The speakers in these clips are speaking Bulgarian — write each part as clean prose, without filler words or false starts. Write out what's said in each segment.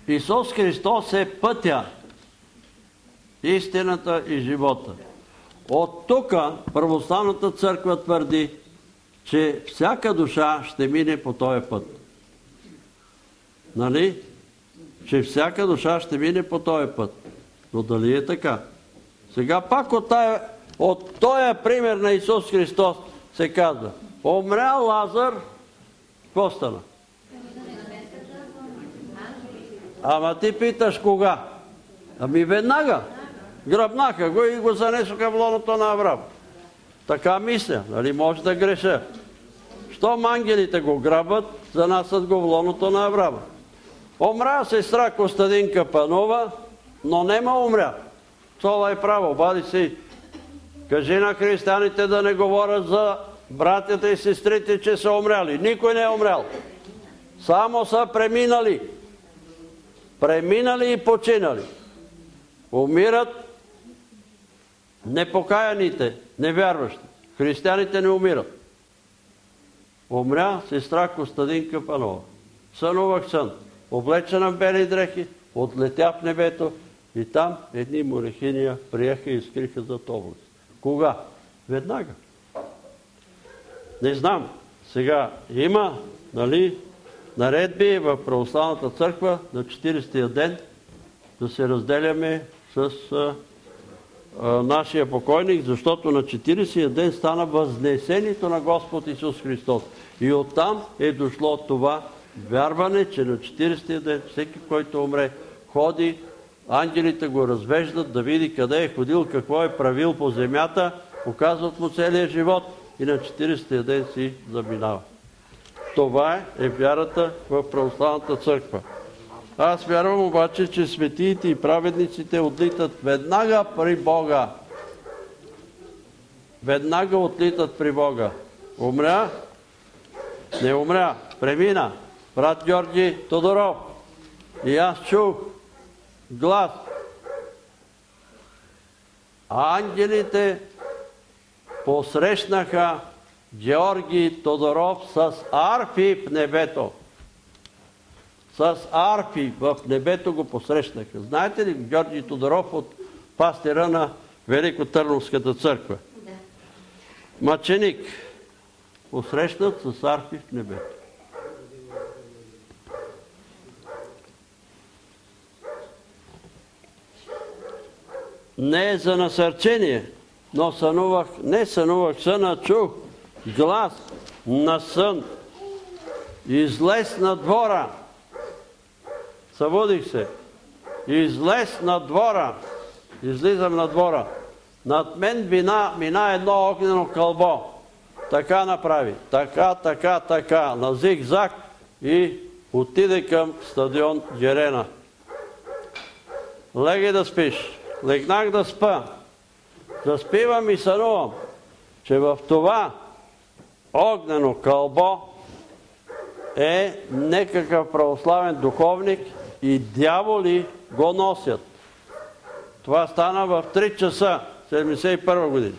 Исус Христос е пътя, истината и живота. От тук православната църква твърди, че всяка душа ще мине по този път. Нали? Че всяка душа ще мине по този път. Но дали е така? Сега пак от този пример на Исус Христос се казва: умрял Лазар, какво стана? Ама ти питаш кога? Ами веднага. Гръбнаха го и го занесоха в лоното на Авраам. Така мисля, нали може да греша. Щом ангелите го грабват, занасят го в лоното на Авраам. Умря сестра Костадинка Панова, но нема умря. Това е право, обади си. Кажи на християните да не говорят за братята и сестрите, че са умряли. Никой не е умрял. Само са преминали. Преминали и починали. Умират непокаяните, невярващи. Християните не умират. Умря сестра Костадинка Панова. Сънувах сън. Облечена в бели дрехи, отлетя в небето и там едни монахиня приеха и скриха зад област. Кога? Веднага. Не знам. Сега има, нали, наредби в православната църква на 40-тия ден да се разделяме с нашия покойник, защото на 40-тия ден стана възнесението на Господ Исус Христос. И оттам е дошло това вярване, че на 40-тия ден всеки, който умре, ходи, ангелите го развеждат да види къде е ходил, какво е правил по земята, показват му целия живот и на 40-тия ден си заминава. Това е вярата в православната църква. Аз вярвам обаче, че светиите и праведниците отлитат веднага при Бога. Веднага отлитат при Бога. Умря? Не умря. Премина. Брат Георги Тодоров. И аз чух глас. Ангелите посрещнаха Георги Тодоров с арфи в небето. С арфи в небето го посрещнаха. Знаете ли Георги Тодоров от пастира на Великотърновската църква? Да. Мъченик. Посрещнат с арфи в небето. Не е за насърчение, но не сънувах съна, чух глас на сън. Излез на двора. Събудих се. Излез на двора. Излизам на двора. Над мен мина едно огнено кълбо. Така направи. Така. На зигзаг и отиде към стадион Джерена. Леги да спиш. Легнах да спа. Заспивам и сънувам, че в това огнено кълбо е некакъв православен духовник и дяволи го носят. Това стана в 3 часа, 71 година.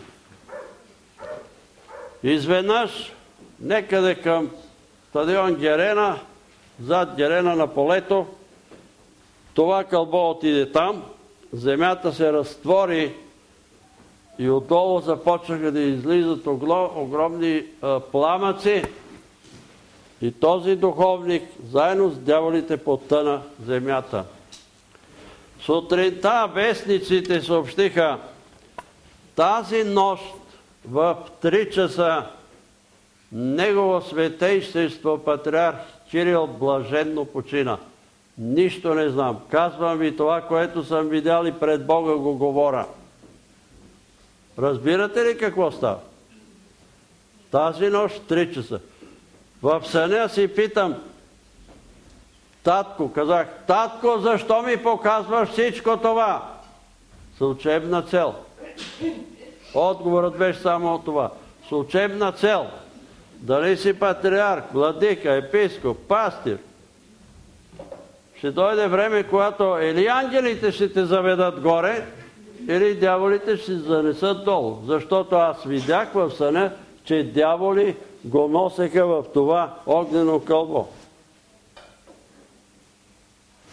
Изведнъж, некъде към стадион Герена, зад Герена на полето, това кълбо отиде там, земята се разтвори и отдолу започнаха да излизат огромни пламъци. И този духовник, заедно с дяволите, потъна земята. Сутринта вестниците съобщиха: тази нощ в 3 часа Негово светейшество патриарх Кирил блаженно почина. Нищо не знам. Казвам ви това, което съм видял и пред Бога го говоря. Разбирате ли какво става? Тази нощ 3 часа. В съня си питам татко, казах: татко, защо ми показваш всичко това? С учебна цел. Отговорът беше само от това. С учебна цел. Дали си патриарх, владика, епископ, пастир. Ще дойде време, когато или ангелите ще те заведат горе, или дяволите ще се занесат долу. Защото аз видях в съня, че дяволи го носеха в това огнено кълбо.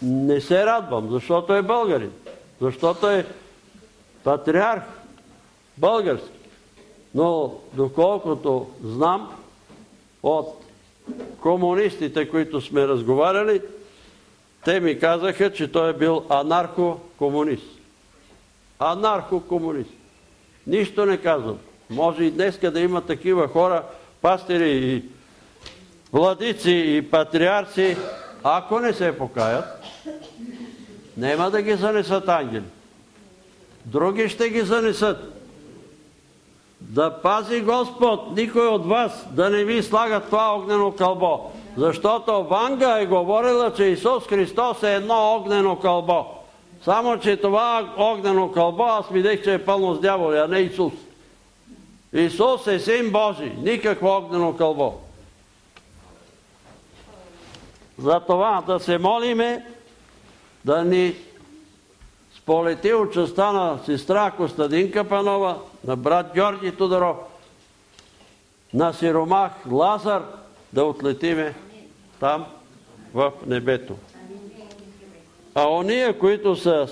не се радвам, защото е българин, защото е патриарх български. Но доколкото знам от комунистите, които сме разговаряли, те ми казаха, че той е бил анархо-комунист. Анархо-комунист. Нищо не казвам. Може и днеска да има такива хора, пастири и владици и патриарци, ако не се покаят, няма да ги занесат ангели. Други ще ги занесат. Да пази Господ никой от вас да не ви слага това огнено кълбо. Защото Ванга е говорила, че Исус Христос е едно огнено кълбо. Само, че това огнено кълбо аз видях, че е пълно с дяволи, а не Исус. Исус е Син Божий, никакво огнено кълбо. Затова да се молиме да ни сполети от частта на сестра Костадинка Панова, на брат Георги Тодоров, на сиромах Лазар, да отлетиме там в небето. А ония, които са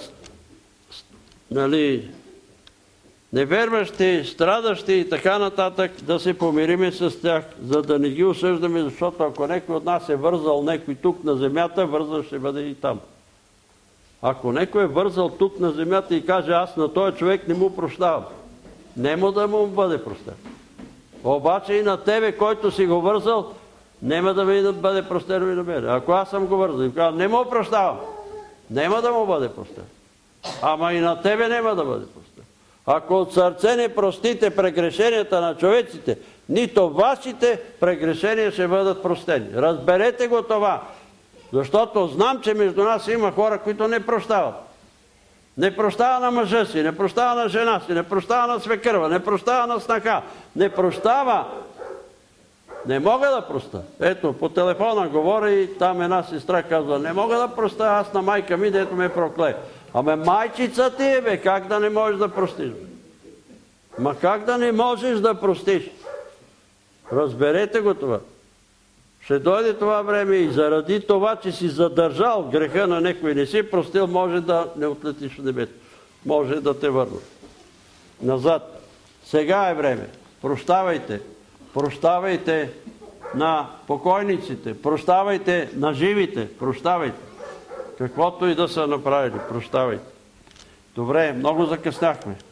неверващи, страдащи и така нататък, да се помириме с тях, за да не ги осъждаме, защото ако някой от нас е вързал някой тук на земята, вързал ще бъде и там. Ако някой е вързал тук на земята и каже, аз на този човек не му прощавам, нема да му бъде простен. Обаче и на тебе, който си го вързал, нема да ми бъде простено и на мене. Ако аз съм го вързал и казвам, не му прощавам, нема да му бъде простен. Ама и на тебе нема да бъде простен. Ако от сърце не простите прегрешенията на човеците, нито вашите прегрешения ще бъдат простени. Разберете го това. Защото знам, че между нас има хора, които не прощават. Не прощава на мъжа си, не прощава на жена си, не прощава на свекърва, не прощава на снаха, не прощава. Не мога да простя. Ето, по телефона говоря и там една сестра казва, не мога да простя аз на майка ми, дето ме прокле. Аме майчица ти е, бе, как да не можеш да простиш? Ма как да не можеш да простиш? Разберете го това. Ще дойде това време и заради това, че си задържал греха на някой, не си простил, може да не отлетиш в небето. Може да те върнат назад. Сега е време. Прощавайте. Прощавайте на покойниците. Прощавайте на живите. Прощавайте. Каквото и да са направили. Прощавайте. Добре, много закъсняхме.